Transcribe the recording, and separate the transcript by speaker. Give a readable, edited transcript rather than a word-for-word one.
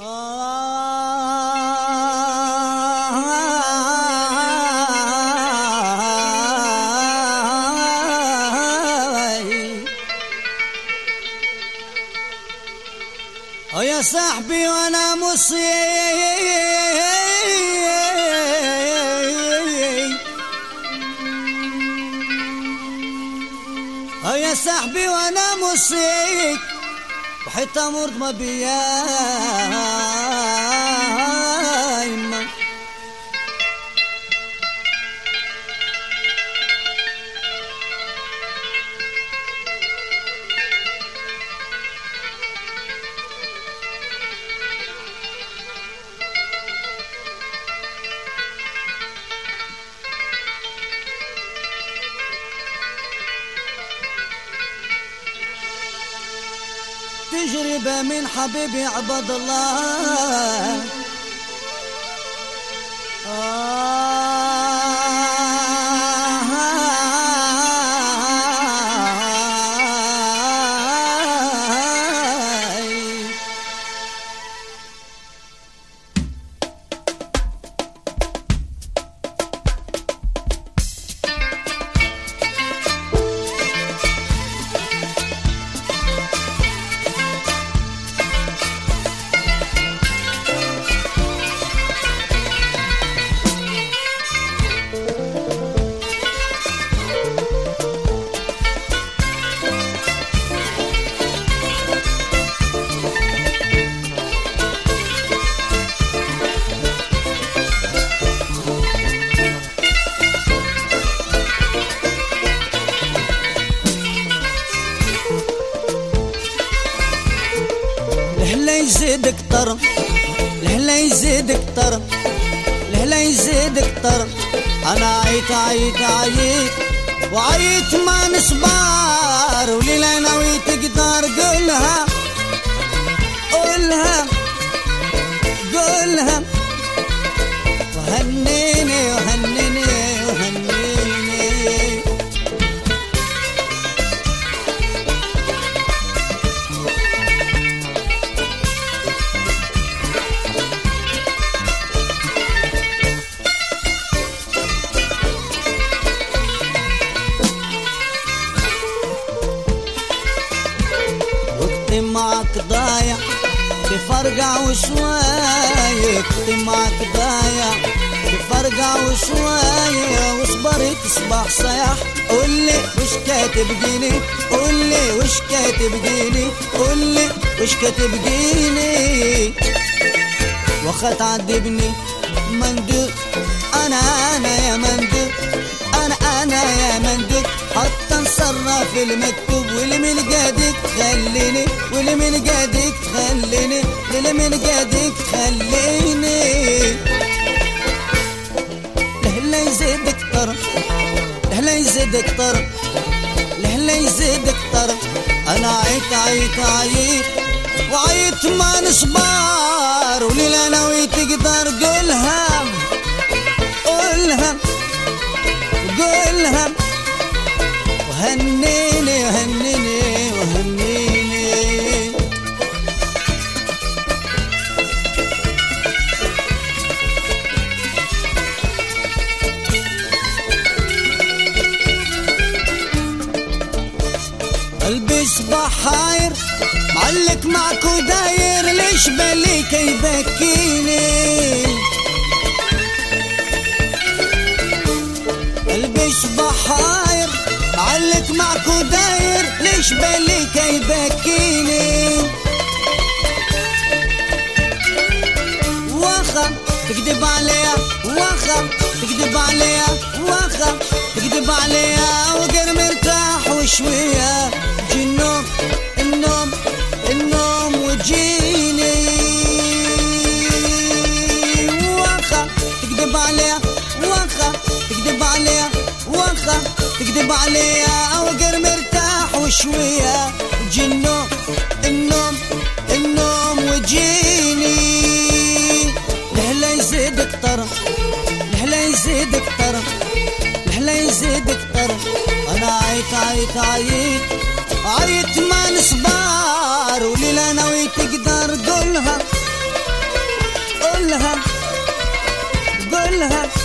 Speaker 1: يا صاحبي وانا مصيب، يا صاحبي وانا مصيب وحتى مرض ما بيايم. تجربة من حبيبي عبد الله، لهلا يزيد كتر، لهلا يزيد كتر، لهلا يزيد كتر. انا عيت عيت عيت وعيت ما نصبر، وليلة ناوي تقدر قولها قولها قولها، وهنيني وهنيني وهنيني. وقتي معك ضايع بفرقع وشوية، وقتي معك ضايع بفرقع وشوية، واصبري تصبح صياح. قولي وش كاتب جيني، قولي وش كاتب جيني، قولي وش كاتب جيني. وخا تعذبني مندوب، انا يا مندوب، انا يا مندوب. حتى نصرف المكتوب، واللي من قادك خليني، واللي من قادك خليني، واللي من قادك خليني. لهلا يزيد كتر، لهلا يزيد كتر، لهلا يزيد كتر. انا عيت عيت عيت وعيت ما نصبر، وليلة ناوي تقدر قولها قولها قولها، وهنيني وهنيني وهنيني. قلبي صباح حاير معلق معك وداير، ليش بالك يبكيني. قلبي صباح حاير معلق معك وداير، ليش بالك يبكيني. واخا تكذب عليا، واخا تكذب عليا، واخا تكذب عليا، وقر مرتاح وشوية جي النوم النوم النوم وجيني. واخا تكذب عليا، واخا تكذب عليا، واخا تكذب عليا، وقر مرتاح وشوية جي النوم النوم النوم وجيني. لهلا يزيد كتر، لهلا يزيد كتر، لهلا يزيد كتر. انا عيت عيت عيت عيت ما نصبر، وليلة ناوي تقدر قولها قولها